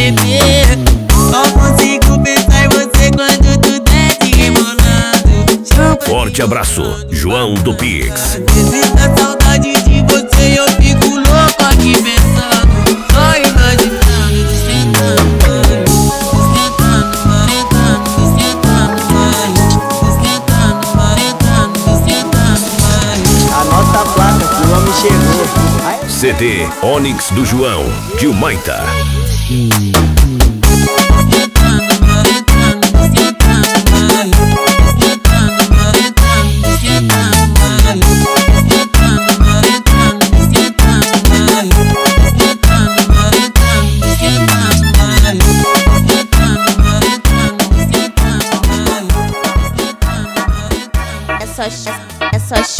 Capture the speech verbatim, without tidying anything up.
beber. Só consigo pensar em você quando tu desce rebolando. Forte abraço, João do Pix. Visita saudade de você, eu fico louco aqui pensando. Só imaginando, te sentando, te sentando, maretando, te sentando, vai. Te sentando, maretando, te sentando, vai. Anota a placa que o homem chegou. C D Onyx do João, Gilmaita. É só, é só